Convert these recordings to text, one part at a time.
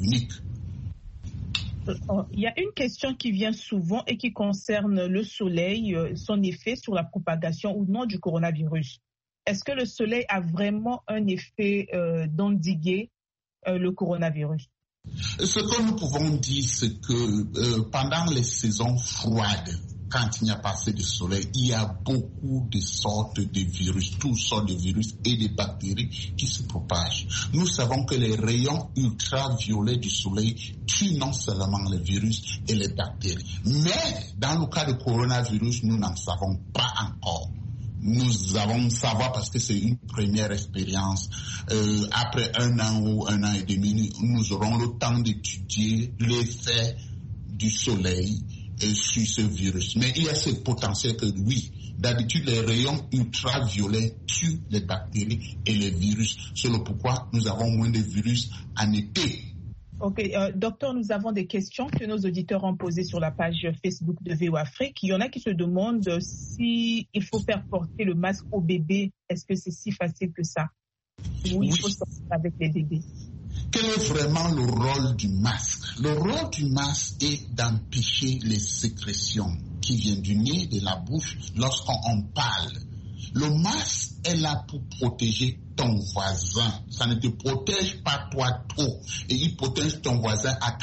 unique. Il y a une question qui vient souvent et qui concerne le soleil, son effet sur la propagation ou non du coronavirus. Est-ce que le soleil a vraiment un effet d'endiguer le coronavirus? Ce que nous pouvons dire, c'est que pendant les saisons froides, quand il n'y a pas assez de soleil, il y a beaucoup de sortes de virus, toutes sortes de virus et de bactéries qui se propagent. Nous savons que les rayons ultraviolets du soleil tuent non seulement les virus et les bactéries, mais dans le cas du coronavirus, nous n'en savons pas encore. Nous allons savoir parce que c'est une première expérience. Après 1 an ou 1 an et demi, nous aurons le temps d'étudier l'effet du soleil sur ce virus. Mais il y a ce potentiel que oui, d'habitude les rayons ultraviolets tuent les bactéries et les virus. C'est le pourquoi nous avons moins de virus en été. Ok, docteur, nous avons des questions que nos auditeurs ont posées sur la page Facebook de VO Afrique. Il y en a qui se demandent si il faut faire porter le masque au bébé. Est-ce que c'est si facile que ça? Oui, il faut sortir avec les bébés. Quel est vraiment le rôle du masque? Le rôle du masque est d'empêcher les sécrétions qui viennent du nez, de la bouche, lorsqu'on parle. Le masque est là pour protéger ton voisin. Ça ne te protège pas toi trop. Et il protège ton voisin à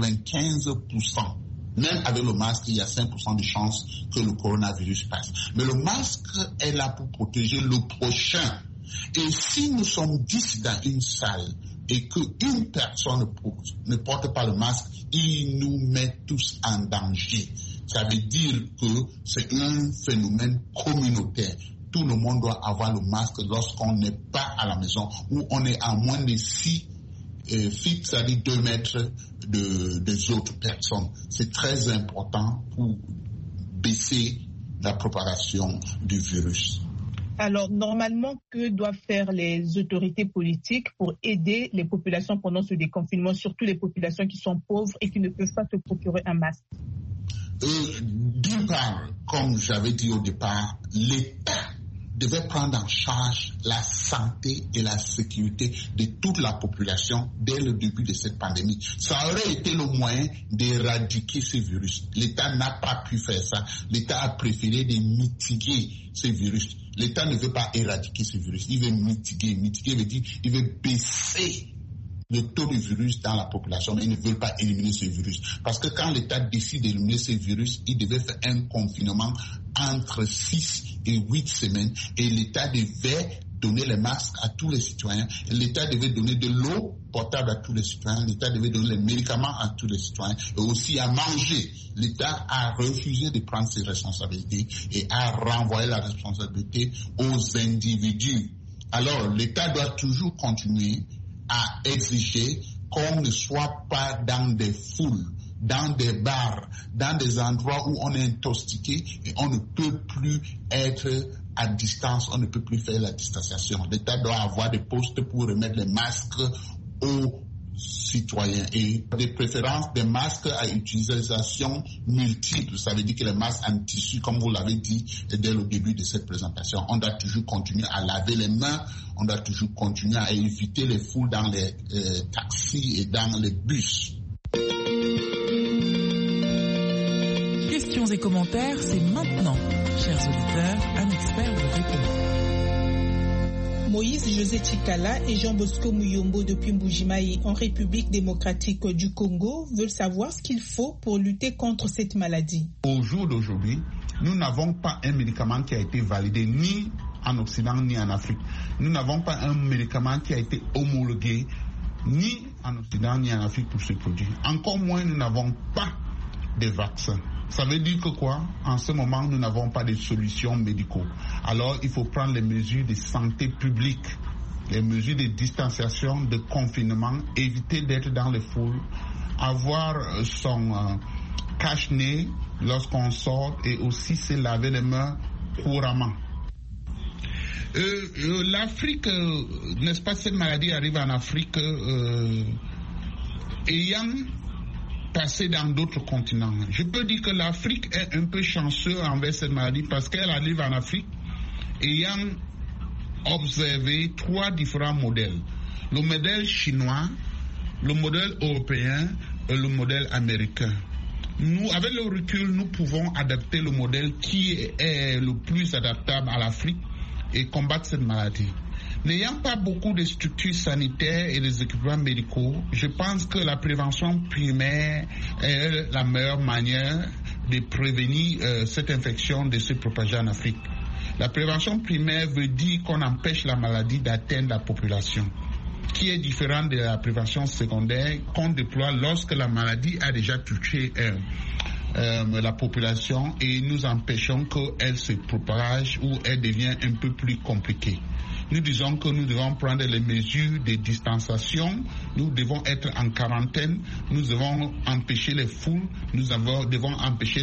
95%. Même avec le masque, il y a 5% de chances que le coronavirus passe. Mais le masque est là pour protéger le prochain. Et si nous sommes 10 dans une salle et qu'une personne ne porte pas le masque, il nous met tous en danger. Ça veut dire que c'est un phénomène communautaire. Tout le monde doit avoir le masque lorsqu'on n'est pas à la maison ou on est à moins de 6 feet, c'est-à-dire 2 mètres des autres personnes. C'est très important pour baisser la propagation du virus. Alors, normalement, que doivent faire les autorités politiques pour aider les populations pendant ce déconfinement, surtout les populations qui sont pauvres et qui ne peuvent pas se procurer un masque? D'une part, comme j'avais dit au départ, l'État devait prendre en charge la santé et la sécurité de toute la population dès le début de cette pandémie. Ça aurait été le moyen d'éradiquer ce virus. L'État n'a pas pu faire ça. L'État a préféré de mitiguer ce virus. L'État ne veut pas éradiquer ce virus. Il veut mitiguer. Mitiguer veut dire qu'il veut baisser le taux de virus dans la population, mais ils ne veulent pas éliminer ce virus. Parce que quand l'État décide d'éliminer ce virus, il devait faire un confinement entre 6 et 8 semaines et l'État devait donner les masques à tous les citoyens, l'État devait donner de l'eau potable à tous les citoyens, l'État devait donner les médicaments à tous les citoyens et aussi à manger. L'État a refusé de prendre ses responsabilités et a renvoyé la responsabilité aux individus. Alors l'État doit toujours continuer à exiger qu'on ne soit pas dans des foules, dans des bars, dans des endroits où on est intoxiqué et on ne peut plus être à distance, on ne peut plus faire la distanciation. L'État doit avoir des postes pour remettre les masques aux citoyens et de préférence des masques à utilisation multiple. Ça veut dire que les masques en tissu, comme vous l'avez dit dès le début de cette présentation, on doit toujours continuer à laver les mains, on doit toujours continuer à éviter les foules dans les taxis et dans les bus. Questions et commentaires, c'est maintenant. Chers auditeurs, un expert vous répond. Moïse José Chikala et Jean Bosco Muyombo depuis Mbujimayi en République démocratique du Congo veulent savoir ce qu'il faut pour lutter contre cette maladie. Au jour d'aujourd'hui, nous n'avons pas un médicament qui a été validé ni en Occident ni en Afrique. Nous n'avons pas un médicament qui a été homologué ni en Occident ni en Afrique pour ce produit. Encore moins, nous n'avons pas de vaccins. Ça veut dire que quoi? En ce moment, nous n'avons pas de solutions médicaux. Alors, il faut prendre les mesures de santé publique, les mesures de distanciation, de confinement, éviter d'être dans les foules, avoir son cache-nez lorsqu'on sort et aussi se laver les mains couramment. L'Afrique, n'est-ce pas, cette maladie arrive en Afrique ayant passé dans d'autres continents. Je peux dire que l'Afrique est un peu chanceuse envers cette maladie parce qu'elle arrive en Afrique ayant observé 3 différents modèles. Le modèle chinois, le modèle européen et le modèle américain. Nous, avec le recul, nous pouvons adapter le modèle qui est le plus adaptable à l'Afrique et combattre cette maladie. N'ayant pas beaucoup de structures sanitaires et des équipements médicaux, je pense que la prévention primaire est la meilleure manière de prévenir cette infection de se propager en Afrique. La prévention primaire veut dire qu'on empêche la maladie d'atteindre la population, qui est différente de la prévention secondaire qu'on déploie lorsque la maladie a déjà touché la population et nous empêchons qu'elle se propage ou elle devient un peu plus compliquée. Nous disons que nous devons prendre les mesures de distanciation, nous devons être en quarantaine, nous devons empêcher les foules, nous devons empêcher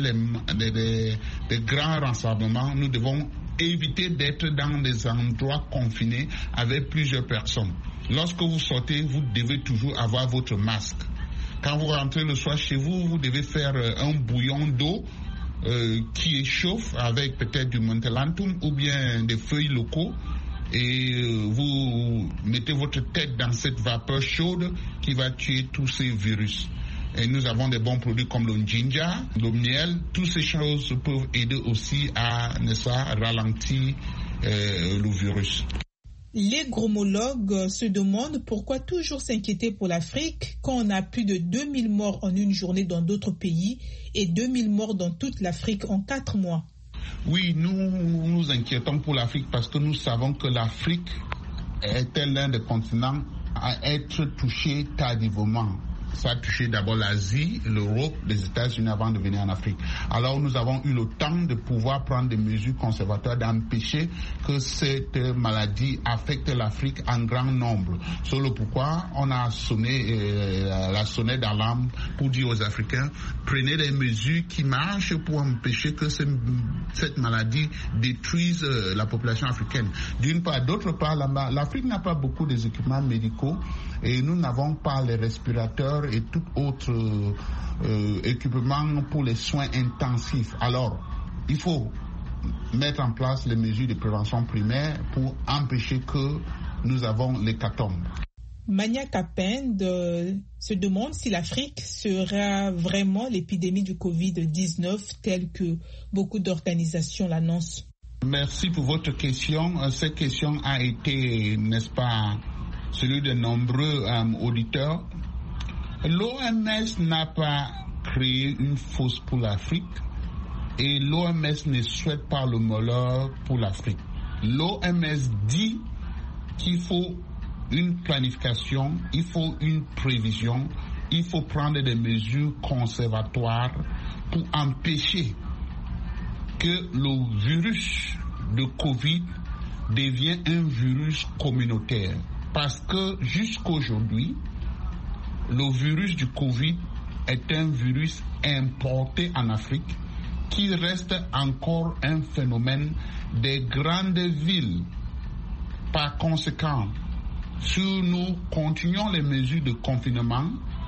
les grands rassemblements, nous devons éviter d'être dans des endroits confinés avec plusieurs personnes. Lorsque vous sortez, vous devez toujours avoir votre masque. Quand vous rentrez le soir chez vous, vous devez faire un bouillon d'eau qui échauffe avec peut-être du Montelantum ou bien des feuilles locaux et vous mettez votre tête dans cette vapeur chaude qui va tuer tous ces virus. Et nous avons des bons produits comme le ginger, le miel. Toutes ces choses peuvent aider aussi à, n'est-ce pas, ralentir le virus. Les gromologues se demandent pourquoi toujours s'inquiéter pour l'Afrique quand on a plus de 2000 morts en une journée dans d'autres pays et 2000 morts dans toute l'Afrique en 4 mois. Oui, nous nous inquiétons pour l'Afrique parce que nous savons que l'Afrique est l'un des continents à être touché tardivement. Ça a touché d'abord l'Asie, l'Europe, les États-Unis avant de venir en Afrique. Alors nous avons eu le temps de pouvoir prendre des mesures conservatoires d'empêcher que cette maladie affecte l'Afrique en grand nombre. C'est le pourquoi on a sonné la sonnette d'alarme pour dire aux Africains, prenez des mesures qui marchent pour empêcher que cette maladie détruise la population africaine. D'une part, d'autre part, l'Afrique n'a pas beaucoup d'équipements médicaux et nous n'avons pas les respirateurs et tout autre équipement pour les soins intensifs. Alors, il faut mettre en place les mesures de prévention primaire pour empêcher que nous avons l'hécatombe. Mania Kapend se demande si l'Afrique sera vraiment l'épidémie du Covid-19 telle que beaucoup d'organisations l'annoncent. Merci pour votre question. Cette question a été, n'est-ce pas, celui de nombreux auditeurs. L'OMS n'a pas créé une fosse pour l'Afrique et l'OMS ne souhaite pas le malheur pour l'Afrique. L'OMS dit qu'il faut une planification, il faut une prévision, il faut prendre des mesures conservatoires pour empêcher que le virus de Covid devienne un virus communautaire. Parce que jusqu'aujourd'hui, le virus du Covid est un virus importé en Afrique qui reste encore un phénomène des grandes villes. Par conséquent, si nous continuons les mesures de confinement,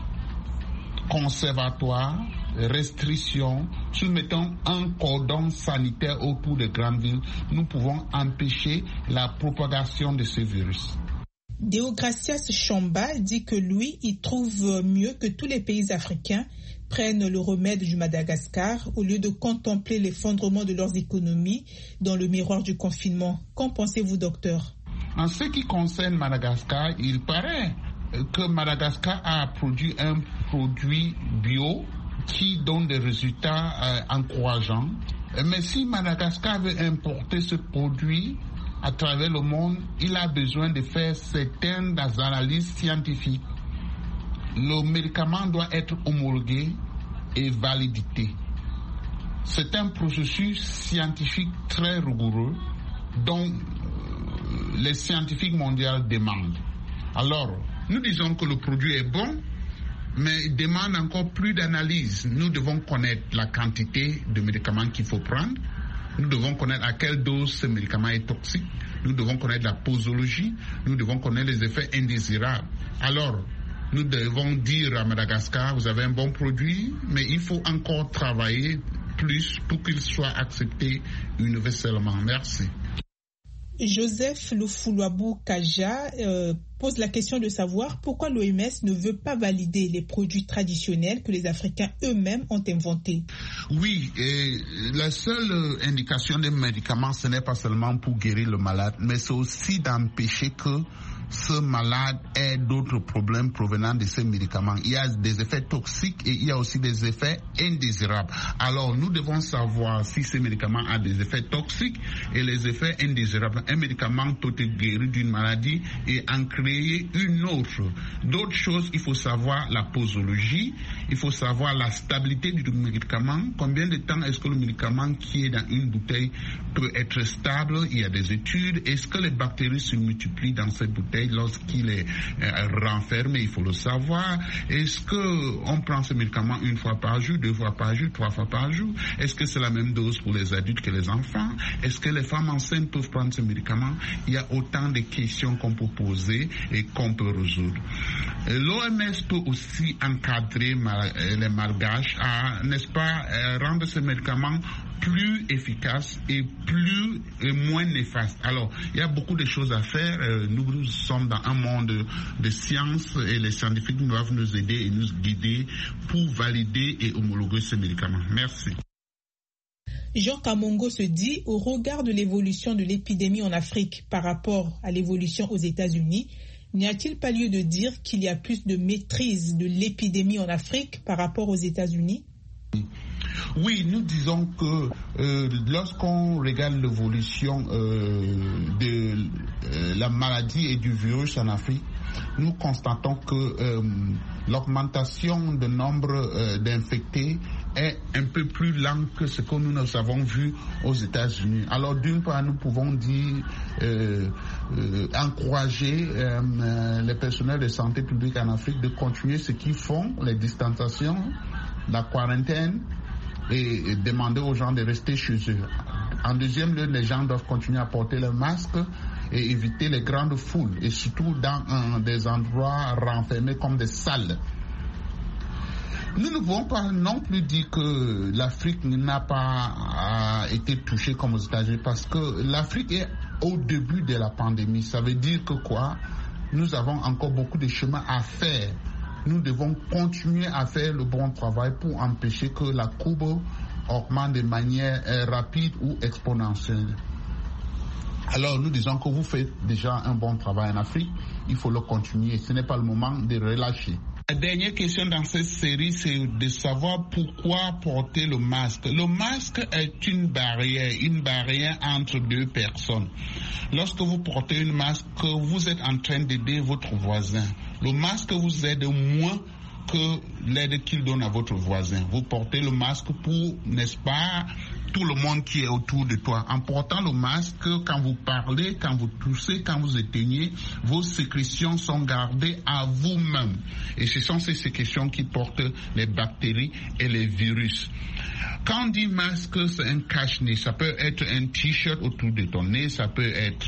conservatoire, restrictions, si nous mettons un cordon sanitaire autour des grandes villes, nous pouvons empêcher la propagation de ce virus. Deogracias Chamba dit que lui, il trouve mieux que tous les pays africains prennent le remède du Madagascar au lieu de contempler l'effondrement de leurs économies dans le miroir du confinement. Qu'en pensez-vous, docteur? En ce qui concerne Madagascar, il paraît que Madagascar a produit un produit bio qui donne des résultats encourageants. Mais si Madagascar veut importer ce produit à travers le monde, il a besoin de faire certaines analyses scientifiques. Le médicament doit être homologué et validé. C'est un processus scientifique très rigoureux dont les scientifiques mondiaux demandent. Alors, nous disons que le produit est bon, mais il demande encore plus d'analyse. Nous devons connaître la quantité de médicaments qu'il faut prendre. Nous devons connaître à quelle dose ce médicament est toxique. Nous devons connaître la posologie. Nous devons connaître les effets indésirables. Alors, nous devons dire à Madagascar, vous avez un bon produit, mais il faut encore travailler plus pour qu'il soit accepté universellement. Merci. Joseph Lufulwabu Kaja pose la question de savoir pourquoi l'OMS ne veut pas valider les produits traditionnels que les Africains eux-mêmes ont inventés. Oui, et la seule indication des médicaments, ce n'est pas seulement pour guérir le malade, mais c'est aussi d'empêcher que ce malade ait d'autres problèmes provenant de ces médicaments. Il y a des effets toxiques et il y a aussi des effets indésirables. Alors, nous devons savoir si ces médicaments ont des effets toxiques et les effets indésirables. Un médicament peut te guérir d'une maladie et en créer une autre. D'autres choses, il faut savoir la posologie, il faut savoir la stabilité du médicament, combien de temps est-ce que le médicament qui est dans une bouteille peut être stable. Il y a des études. Est-ce que les bactéries se multiplient dans cette bouteille lorsqu'il est renfermé? Il faut le savoir. Est-ce qu'on prend ce médicament une fois par jour, 2 fois par jour, 3 fois par jour? Est-ce que c'est la même dose pour les adultes que les enfants? Est-ce que les femmes enceintes peuvent prendre ce médicament? Il y a autant de questions qu'on peut poser et qu'on peut résoudre. L'OMS peut aussi encadrer les malgaches à, n'est-ce pas, rendre ce médicament plus efficace et moins néfaste. Alors, il y a beaucoup de choses à faire. Nous sommes dans un monde de science et les scientifiques doivent nous aider et nous guider pour valider et homologuer ces médicaments. Merci. Jean Kamongo se dit, au regard de l'évolution de l'épidémie en Afrique par rapport à l'évolution aux États-Unis, n'y a-t-il pas lieu de dire qu'il y a plus de maîtrise de l'épidémie en Afrique par rapport aux États-Unis? Oui, nous disons que lorsqu'on regarde l'évolution de la maladie et du virus en Afrique, nous constatons que l'augmentation du nombre d'infectés est un peu plus lente que ce que nous avons vu aux États-Unis. Alors d'une part, nous pouvons dire encourager les personnels de santé publique en Afrique de continuer ce qu'ils font, les distanciations, la quarantaine, et demander aux gens de rester chez eux. En deuxième lieu, les gens doivent continuer à porter le masque et éviter les grandes foules, et surtout dans des endroits renfermés comme des salles. Nous ne pouvons pas non plus dire que l'Afrique n'a pas été touchée comme aux États-Unis, parce que l'Afrique est au début de la pandémie. Ça veut dire que quoi? Nous avons encore beaucoup de chemin à faire. Nous devons continuer à faire le bon travail pour empêcher que la courbe augmente de manière rapide ou exponentielle. Alors nous disons que vous faites déjà un bon travail en Afrique, il faut le continuer, ce n'est pas le moment de relâcher. La dernière question dans cette série, c'est de savoir pourquoi porter le masque. Le masque est une barrière entre deux personnes. Lorsque vous portez un masque, vous êtes en train d'aider votre voisin. Le masque vous aide moins que l'aide qu'il donne à votre voisin. Vous portez le masque pour, n'est-ce pas, tout le monde qui est autour de toi. En portant le masque, quand vous parlez, quand vous toussez, quand vous éteignez, vos sécrétions sont gardées à vous-même. Et ce sont ces sécrétions qui portent les bactéries et les virus. Quand on dit masque, c'est un cache-nez. Ça peut être un t-shirt autour de ton nez, ça peut être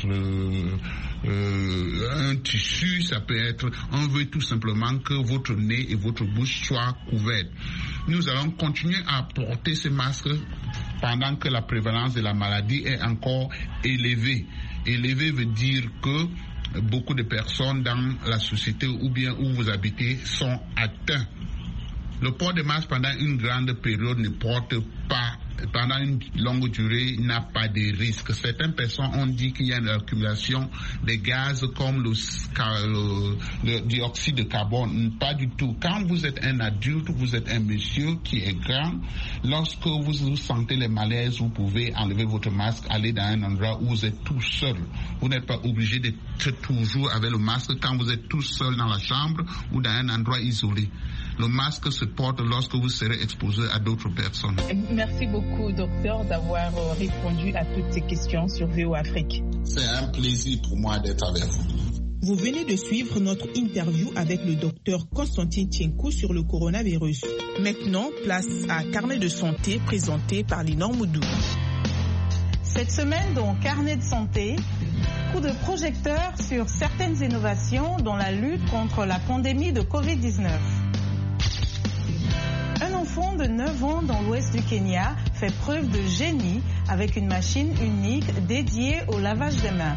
un tissu, ça peut être... On veut tout simplement que votre nez et votre bouche soient couvertes. Nous allons continuer à porter ces masques pendant que la prévalence de la maladie est encore élevée. Élevé veut dire que beaucoup de personnes dans la société ou bien où vous habitez sont atteints. Le port de masque pendant une grande période ne porte pas, pendant une longue durée, n'a pas de risque. Certaines personnes ont dit qu'il y a une accumulation de gaz comme le dioxyde de carbone. Pas du tout. Quand vous êtes un adulte, vous êtes un monsieur qui est grand, lorsque vous sentez les malaises, vous pouvez enlever votre masque, aller dans un endroit où vous êtes tout seul. Vous n'êtes pas obligé d'être toujours avec le masque quand vous êtes tout seul dans la chambre ou dans un endroit isolé. Le masque se porte lorsque vous serez exposé à d'autres personnes. Merci beaucoup, docteur, d'avoir répondu à toutes ces questions sur VOA Afrique. C'est un plaisir pour moi d'être avec vous. Vous venez de suivre notre interview avec le docteur Constantin Tienkou sur le coronavirus. Maintenant, place à Carnet de santé présenté par Linor Moudou. Cette semaine, dans Carnet de santé, coup de projecteur sur certaines innovations dans la lutte contre la pandémie de Covid-19. Un enfant de 9 ans dans l'ouest du Kenya fait preuve de génie avec une machine unique dédiée au lavage des mains.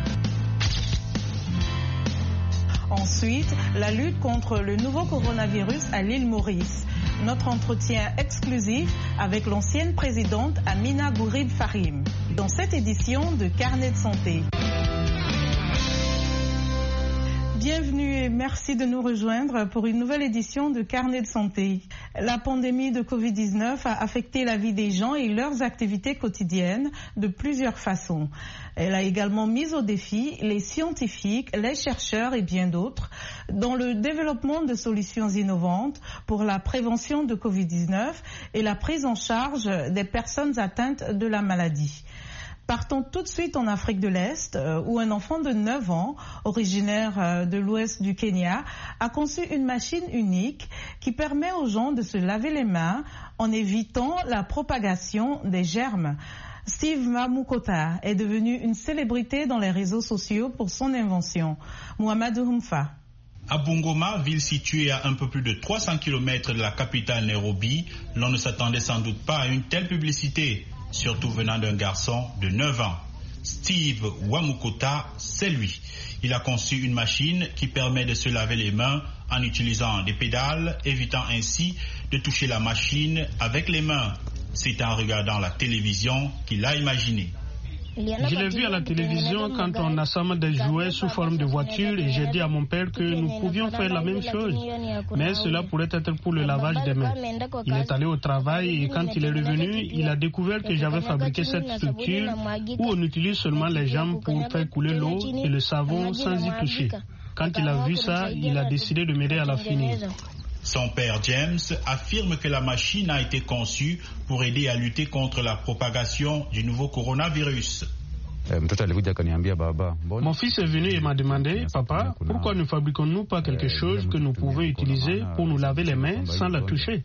Ensuite, la lutte contre le nouveau coronavirus à l'île Maurice. Notre entretien exclusif avec l'ancienne présidente Amina Gourib Farim dans cette édition de Carnet de santé. Bienvenue et merci de nous rejoindre pour une nouvelle édition de Carnet de santé. La pandémie de Covid-19 a affecté la vie des gens et leurs activités quotidiennes de plusieurs façons. Elle a également mis au défi les scientifiques, les chercheurs et bien d'autres dans le développement de solutions innovantes pour la prévention de Covid-19 et la prise en charge des personnes atteintes de la maladie. Partons tout de suite en Afrique de l'Est, où un enfant de 9 ans, originaire de l'ouest du Kenya, a conçu une machine unique qui permet aux gens de se laver les mains en évitant la propagation des germes. Steve Mamukota est devenu une célébrité dans les réseaux sociaux pour son invention. Mohamedou Humfa. À Bungoma, ville située à un peu plus de 300 km de la capitale Nairobi, l'on ne s'attendait sans doute pas à une telle publicité, surtout venant d'un garçon de 9 ans. Steve Wamukota, c'est lui. Il a conçu une machine qui permet de se laver les mains en utilisant des pédales, évitant ainsi de toucher la machine avec les mains. C'est en regardant la télévision qu'il l'a imaginé. Je l'ai vu à la télévision quand on assemble des jouets sous forme de voiture et j'ai dit à mon père que nous pouvions faire la même chose. Mais cela pourrait être pour le lavage des mains. Il est allé au travail et quand il est revenu, il a découvert que j'avais fabriqué cette structure où on utilise seulement les jambes pour faire couler l'eau et le savon sans y toucher. Quand il a vu ça, il a décidé de m'aider à la finir. Son père James affirme que la machine a été conçue pour aider à lutter contre la propagation du nouveau coronavirus. Mon fils est venu et m'a demandé, papa, pourquoi ne fabriquons-nous pas quelque chose que nous pouvons utiliser pour nous laver les mains sans la toucher?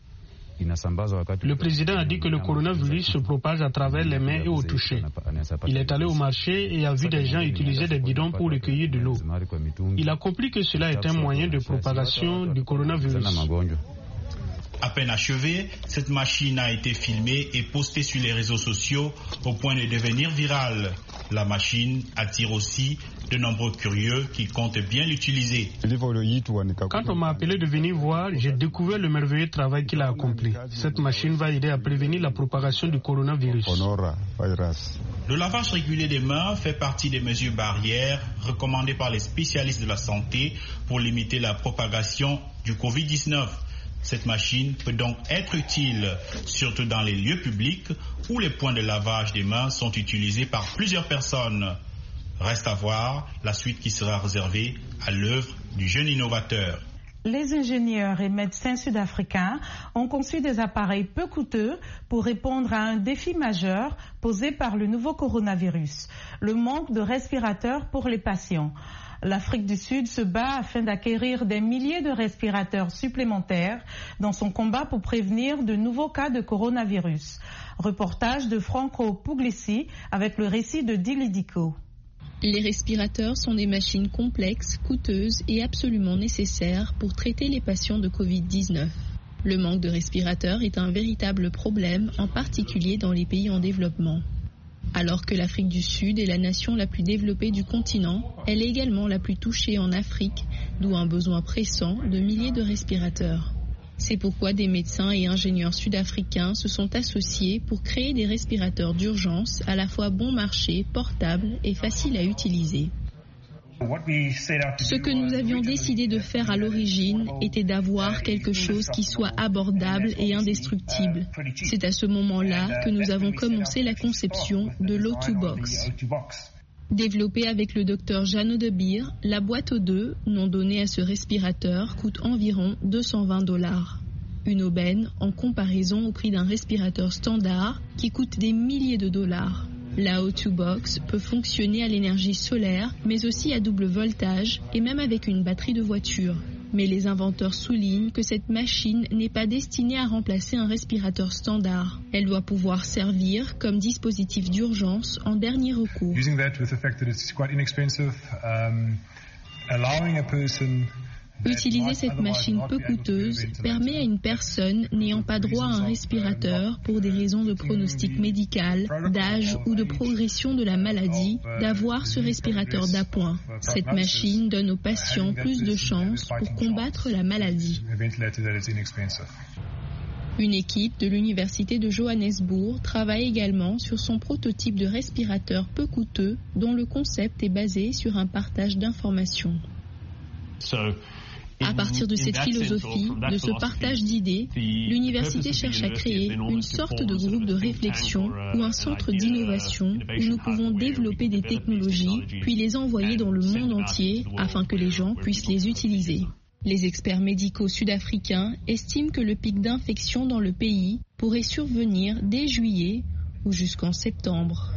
Le président a dit que le coronavirus se propage à travers les mains et au toucher. Il est allé au marché et a vu des gens utiliser des bidons pour recueillir de l'eau. Il a compris que cela est un moyen de propagation du coronavirus. À peine achevée, cette machine a été filmée et postée sur les réseaux sociaux au point de devenir virale. La machine attire aussi de nombreux curieux qui comptent bien l'utiliser. Quand on m'a appelé de venir voir, j'ai découvert le merveilleux travail qu'il a accompli. Cette machine va aider à prévenir la propagation du coronavirus. Le lavage régulier des mains fait partie des mesures barrières recommandées par les spécialistes de la santé pour limiter la propagation du Covid-19. Cette machine peut donc être utile, surtout dans les lieux publics où les points de lavage des mains sont utilisés par plusieurs personnes. Reste à voir la suite qui sera réservée à l'œuvre du jeune innovateur. Les ingénieurs et médecins sud-africains ont conçu des appareils peu coûteux pour répondre à un défi majeur posé par le nouveau coronavirus, le manque de respirateurs pour les patients. L'Afrique du Sud se bat afin d'acquérir des milliers de respirateurs supplémentaires dans son combat pour prévenir de nouveaux cas de coronavirus. Reportage de Franco Puglisi avec le récit de Dilidico. Les respirateurs sont des machines complexes, coûteuses et absolument nécessaires pour traiter les patients de Covid-19. Le manque de respirateurs est un véritable problème, en particulier dans les pays en développement. Alors que l'Afrique du Sud est la nation la plus développée du continent, elle est également la plus touchée en Afrique, d'où un besoin pressant de milliers de respirateurs. C'est pourquoi des médecins et ingénieurs sud-africains se sont associés pour créer des respirateurs d'urgence à la fois bon marché, portables et faciles à utiliser. Ce que nous avions décidé de faire à l'origine était d'avoir quelque chose qui soit abordable et indestructible. C'est à ce moment-là que nous avons commencé la conception de l'O2Box. Développée avec le docteur Jeannot de Beer, la boîte O2, nom donné à ce respirateur, coûte environ $220. Une aubaine en comparaison au prix d'un respirateur standard qui coûte des milliers de dollars. La O2Box peut fonctionner à l'énergie solaire, mais aussi à double voltage et même avec une batterie de voiture. Mais les inventeurs soulignent que cette machine n'est pas destinée à remplacer un respirateur standard. Elle doit pouvoir servir comme dispositif d'urgence en dernier recours. Utiliser cette machine peu coûteuse permet à une personne n'ayant pas droit à un respirateur pour des raisons de pronostic médical, d'âge ou de progression de la maladie d'avoir ce respirateur d'appoint. Cette machine donne aux patients plus de chances pour combattre la maladie. Une équipe de l'Université de Johannesburg travaille également sur son prototype de respirateur peu coûteux dont le concept est basé sur un partage d'informations. À partir de cette philosophie, de ce partage d'idées, l'université cherche à créer une sorte de groupe de réflexion ou un centre d'innovation où nous pouvons développer des technologies puis les envoyer dans le monde entier afin que les gens puissent les utiliser. Les experts médicaux sud-africains estiment que le pic d'infection dans le pays pourrait survenir dès juillet ou jusqu'en septembre.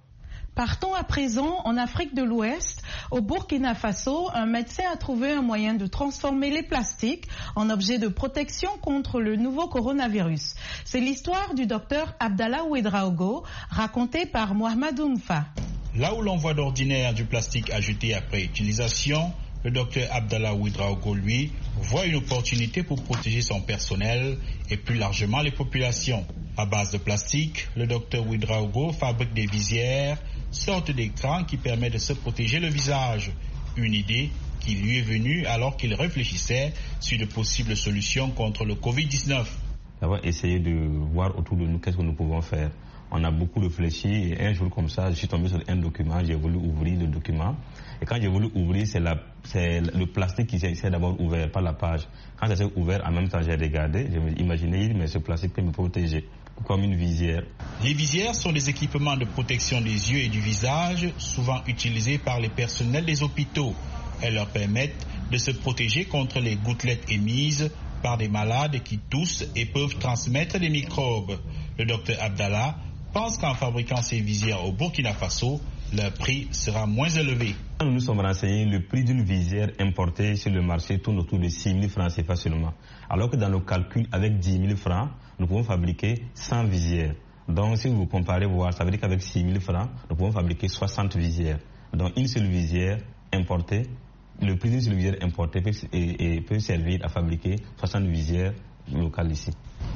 Partons à présent en Afrique de l'Ouest. Au Burkina Faso, un médecin a trouvé un moyen de transformer les plastiques en objets de protection contre le nouveau coronavirus. C'est l'histoire du docteur Abdallah Ouedraogo, racontée par Mohamed Ounfa. Là où l'on voit d'ordinaire du plastique à jeter après utilisation, le docteur Abdallah Ouedraogo, lui, voit une opportunité pour protéger son personnel et plus largement les populations. À base de plastique, le docteur Ouedraogo fabrique des visières, sorte d'écran qui permet de se protéger le visage. Une idée qui lui est venue alors qu'il réfléchissait sur de possibles solutions contre le Covid-19. D'avoir essayé de voir autour de nous qu'est-ce que nous pouvons faire. On a beaucoup réfléchi et un jour comme ça, je suis tombé sur un document, j'ai voulu ouvrir le document. Et quand j'ai voulu ouvrir, c'est le plastique qui s'est d'abord ouvert, pas la page. Quand ça s'est ouvert, en même temps, j'ai regardé, je me imaginais, mais ce plastique peut me protéger, comme une visière. Les visières sont des équipements de protection des yeux et du visage, souvent utilisés par les personnels des hôpitaux. Elles leur permettent de se protéger contre les gouttelettes émises par des malades qui toussent et peuvent transmettre des microbes. Le docteur Abdallah pense qu'en fabriquant ces visières au Burkina Faso, leur prix sera moins élevé. Nous nous sommes renseignés, le prix d'une visière importée sur le marché tourne autour de 6 000 francs CFA seulement. Alors que dans nos calculs, avec 10 000 francs, nous pouvons fabriquer 100 visières. Donc si vous comparez, ça veut dire qu'avec 6 000 francs, nous pouvons fabriquer 60 visières. Donc une seule visière importée, le prix d'une seule visière importée peut servir à fabriquer 60 visières locales ici.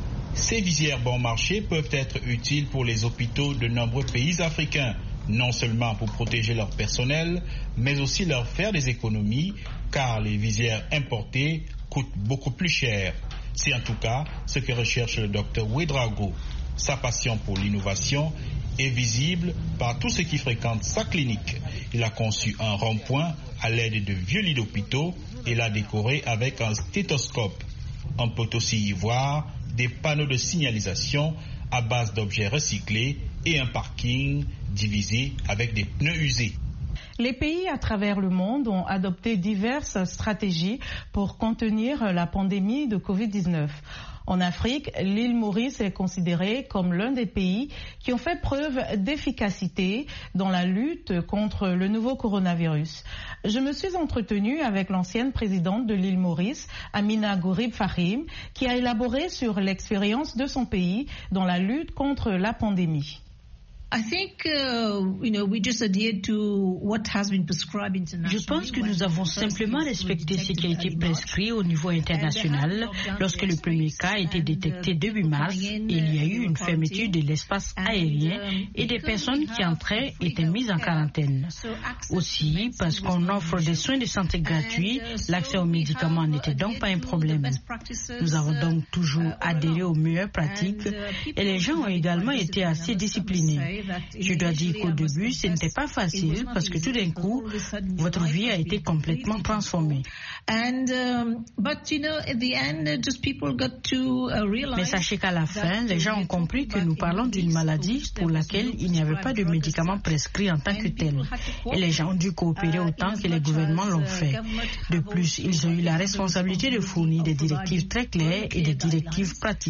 Ces visières bon marché peuvent être utiles pour les hôpitaux de nombreux pays africains, non seulement pour protéger leur personnel, mais aussi leur faire des économies, car les visières importées coûtent beaucoup plus cher. C'est en tout cas ce que recherche le docteur Ouedraogo. Sa passion pour l'innovation est visible par tous ceux qui fréquentent sa clinique. Il a conçu un rond-point à l'aide de vieux lits d'hôpitaux et l'a décoré avec un stéthoscope. On peut aussi y voir des panneaux de signalisation à base d'objets recyclés et un parking divisé avec des pneus usés. Les pays à travers le monde ont adopté diverses stratégies pour contenir la pandémie de Covid-19. En Afrique, l'île Maurice est considérée comme l'un des pays qui ont fait preuve d'efficacité dans la lutte contre le nouveau coronavirus. Je me suis entretenue avec l'ancienne présidente de l'île Maurice, Amina Gourib Fahim, qui a élaboré sur l'expérience de son pays dans la lutte contre la pandémie. Je pense que nous avons simplement respecté ce qui a été prescrit au niveau international. Lorsque le premier cas a été détecté début mars, il y a eu une fermeture de l'espace aérien et des personnes qui entraient étaient mises en quarantaine. Aussi, parce qu'on offre des soins de santé gratuits, l'accès aux médicaments n'était donc pas un problème. Nous avons donc toujours adhéré aux meilleures pratiques et les gens ont également été assez disciplinés. Je dois dire qu'au début, ce n'était pas facile parce que tout d'un coup, votre vie a été complètement transformée. Mais sachez qu'à la fin, les gens ont compris que nous parlons d'une maladie pour laquelle il n'y avait pas de médicaments prescrits en tant que tel. Et les gens ont dû coopérer autant que les gouvernements l'ont fait. De plus, ils ont eu la responsabilité de fournir des directives très claires et des directives pratiques.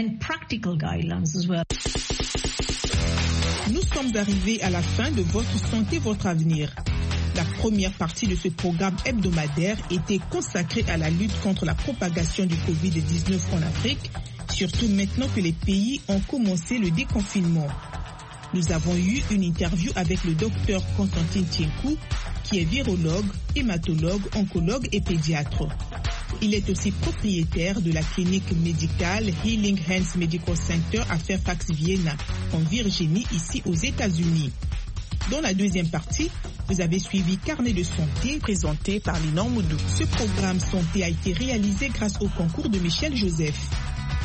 Nous sommes arrivés à la fin de Votre Santé, Votre Avenir. La première partie de ce programme hebdomadaire était consacrée à la lutte contre la propagation du Covid-19 en Afrique, surtout maintenant que les pays ont commencé le déconfinement. Nous avons eu une interview avec le docteur Constantine Tienkou, qui est virologue, hématologue, oncologue et pédiatre. Il est aussi propriétaire de la clinique médicale Healing Hands Medical Center à Fairfax, Vienna, en Virginie, ici aux États-Unis. Dans la deuxième partie, vous avez suivi Carnet de santé présenté par Linan Moudou. Ce programme santé a été réalisé grâce au concours de Michel Joseph.